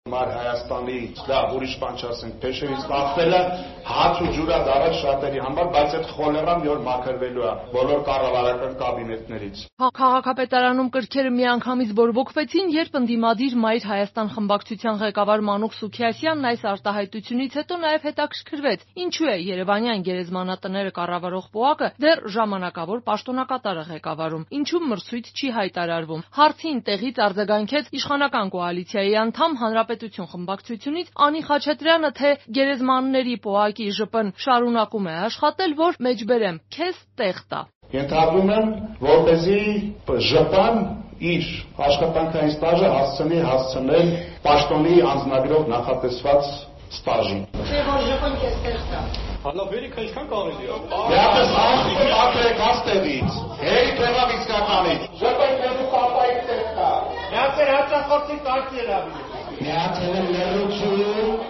Մար Հայաստանի դա ուրիշ բան չասենք, փեշերից բախվելը հաց ու ջուր է դարած շատերի համար, բայց այդ խոլերան որ մաքրվելու է բոլոր կառավարական կաբինետներից։ Քաղաքապետարանում կրքերը միանգամից բորբոքվեցին, երբ ընդդիմադիր Մայր Հայաստան խմբակցության ղեկավար Մանուկ Սուքիասյանն այս արտահայտությունից հետո նաև հետաքրքրվեց, ինչու է երևանյան գերեզմանատները կառավարող ՊՕԱԿ-ը դեռ ժամանակավոր պաշտոնակատար է ղեկավարում, ինչու մրցույթ չի հայտարարվում։ Հարցին տեղից արձագանքեց իշխանական կոալիցիայի անդամ Հանրապետություն խմբակցությունից Անի Խաչատրյանը, թե գերեզմանների ՊՕԱԿ-ի ԺՊ-ն շարունակում է աշխատել, որ մեջբերեմ, քեզ տեղ տա։ Ենթադրում եմ, որպեսզի ԺՊ-ն իր աշխատանքային ստաժը հասցնել պաշտոնի անձնագրով նախատեսված ստաժին։ Չէ՞ որ ԺՊ-ն քեզ տեղ տա։ Հալա վերիք ինչքան կարելի է։ Դեռ ասում ակրեք հաստեղից, հերի տեղավ իսկականից։ ԺՊ-ն քեզ կապայք տեղ տա։ Միացեր հաճախորդի տակեր ավելի։ Միացել են լրություն։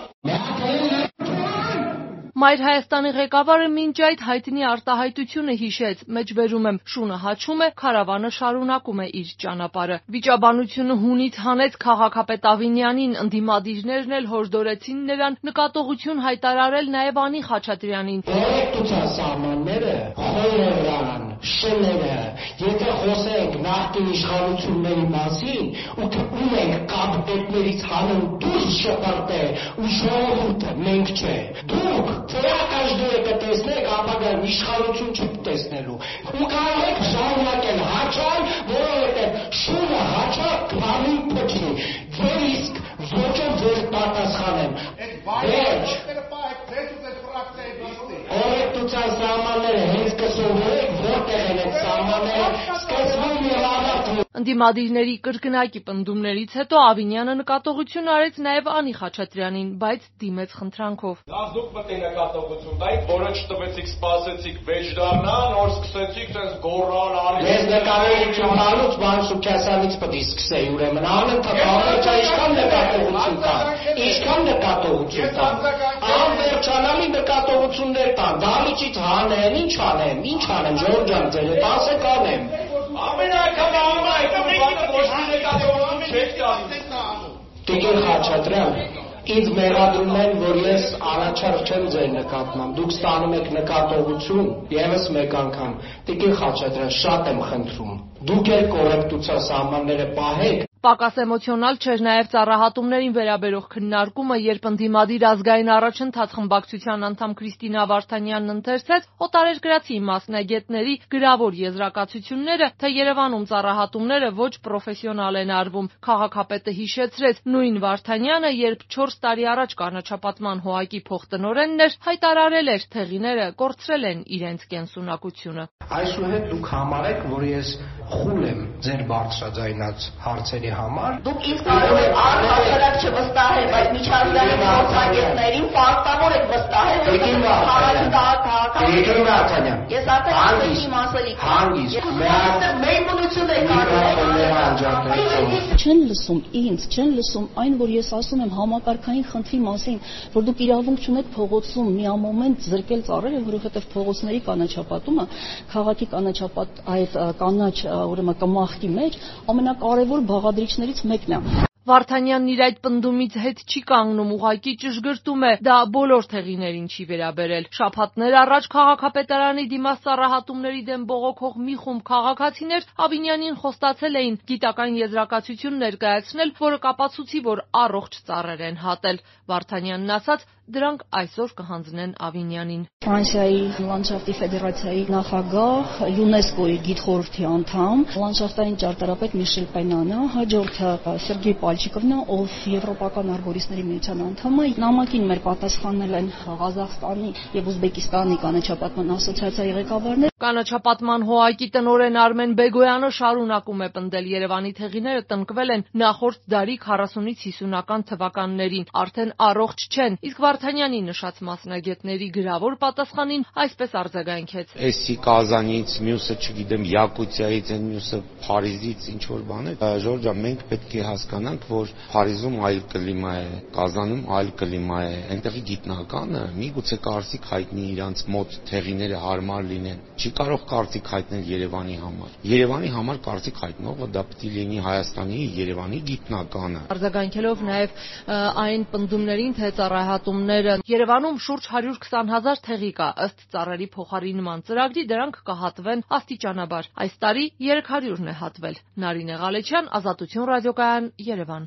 Մայր Հայաստանի ղեկավարը մինչ այդ հայտնի արտահայտությունը հիշեց, մեջբերում եմ, շունը հաչում է, քարավանը շարունակում է իր ճանապարհը։ Վիճաբանությունը հունից հանեց քաղաքապետ Ավինյանին, ընդդիմադիրներն էլ հորդորեցին նրան նկատողություն հայտարարել նաև Անի Խաչատրյանին։ Կոռեկտության սահմանները, խորերան, շները, եթե խոսենք նախկին իշխանությունների մասին, ու թվում ենք կապիտետներից հանուն դուրս շպրտել, ու ժողովուրդը մենք չէ։ Դուք թերակաշդերը կտեսնեք, ապագան իշխանություն չտեսնելու։ Ու կարող եք շարունակել հաչալ, որովհետև շունը հաչա քամին փչի։ Ձեր իսկ ոչով ձեր պատասխանեմ։ Վերջ։ Կոռեկտության սահմանները հենց կսովորեք, որտեղ են այդ սահմանները, սկսվում և ավարտվում։ Ընդդիմադիրների կրկնակի պնդումներից հետո Ավինյանը նկատողություն արեց նաև Անի Խաչատրյանին, բայց դիմեց խնդրանքով։ Լավ դուք պետք է նկատողություն տայիք, որը չտվեցիք, սպասեցիք վեճ դառնա, նոր սկսեցիք տես գոռալ, արի։ Ես նկատողություն տալուց Ման Սուքիասյանից պետք է սկսեի, ուրեմն անընդհատ ամբողջ ինչքան նկատողություն տան, ինչքան նկատողություն տան, անվերջանալի նկատողություններ տան, դալիճից հանեն, ինչ անեմ, Ժորժ ջան, ձեր հետ ասեք անեմ։ Ամեն անգամ անում այդ բանը ոչ մի նկատողություն չեք տալիս։ Տիկին Խաչատրյան, ինձ մեղադրում են, որ ես առաջարկ չեմ ձեր նկատմամբ, դուք ստանում եք նկատողություն, եւս մեկ անգամ, Տիկին Խաչատրյան, շատ եմ խնդրում, դուք էլ կոռեկտության սահմանները պահեք։ Պակաս էմոցիոնալ չէր նաև ծառահատումներին վերաբերող քննարկումը, երբ ընդդիմադիր ազգային առաջընթաց խմբակցության անդամ Քրիստինա Վարդանյանն ընթերցեց օտարերկրացի մասնագետների գրավոր եզրակացությունները, թե Երևանում ծառահատումները ոչ պրոֆեսիոնալ են արվում։ Քաղաքապետը հիշեցրեց, նույն Վարդանյանը, երբ 4 տարի առաջ կանաչապատման ՀՕԱԿ-ի փոխտնօրենն էր, հայտարարել էր, թեղիները կորցրել են իրենց կենսունակությունը։ Այսուհետ դուք համարեք, որ ես խուլ եմ ձեր բարձրաձայնած հարցերի համար։ Դուք ինձ կարող եք առհասարակ չվստահել, բայց միջազգային գործակետներին պարտավոր եք վստահել, Տիկին Վարդանյան, Ես արդեն իմ ասելիք։ Մեյմունություն եք արել։ Չեն լսում ինձ, չեն լսում այն, որ ես ասում եմ համակարգային խնդրի մասին, որ դուք իրավունք չունեք փողոցում միամոմենտ զրկել ծառերը, որովհետև փողոցների կանաչապատումը քաղաքի կանաչապատ այդ կանաչ ուրեմն կմախքի մեջ ամենակարևոր բաղադրիչներից մեկն է։ Վարդանյանն իր այդ պնդումից հետ չի կանգնում, ուղղակի ճշգրտում է, դա բոլոր թեղիներին չի վերաբերել։ Շաբաթներ առաջ քաղաքապետարանի դիմաց ծառահատումների դեմ բողոքող մի խումբ քաղաքացիներ Ավինյանին խոստացել էին գիտական եզրակացություն ներկայացնել, որը կապացուցի, որ առողջ ծառեր են հատել։ Վարդանյանն ասաց, դրանք այսօր կհանձնեն Ավինյանին։ Ֆրանսիայի լանդշաֆտի ֆեդերացիայի նախագահ, ՅՈՒՆԵՍԿՕ-ի գիտխորհրդի անդամ, լանդշաֆտային ճարտարապետ Միշել Պենանը, հաջորդը Սերգեյ Պալչիկովն, ով Եվրոպական արբորիստների միության անդամ է, նամակին մեր պատասխանել են Ղազախստանի եւ Ուզբեկիստանի կանաչապատման ասոցիացիայի ղեկավարներ։ Կանաչապատման ՀՕԱԿ-ի տնօրեն Արմեն Բեգոյանը շարունակում է պնդել, Երևանի թեղիները տնկվել են նախորդ դարի 40-ից 50-ական թվականներին, արդեն առողջ չեն, իսկ Վարդանյանի նշած մասնագետների գրավոր պատասխանին այսպես արձագանքեց. Էսի Կազանից, մյուսը չգիտեմ Յակուտիայից, այն մյուսը Փարիզից ինչ որ բան է։ Ժորժ ջան, մենք պետք է հասկանանք, որ Փարիզում այլ կլիմա է, Կազանում այլ կլիմա է։ Այնտեղի գիտնականը միգուցե կարծիք հայտնի իրանց մոտ թեղիները հարմար լինեն, չի կարող կարծիք հայտնել Երևանի համար։ Երևանի համար կարծիք հայտնողը դա պետք է լինի Հայաստանի, Երևանի գիտնականը։ Արձագանքելով նաև այն պնդումներին, թե ծառայհատումները Երևանում շուրջ 120,000 թեղի կա, ըստ ծառերի փոխարինման ծրագրի դրանք կհատվեն աստիճանաբար։ Այս տարի 300-ն է հատվել։ Նարինե Ղալեչյան, Ազատություն ռադիոկայան, Երևան։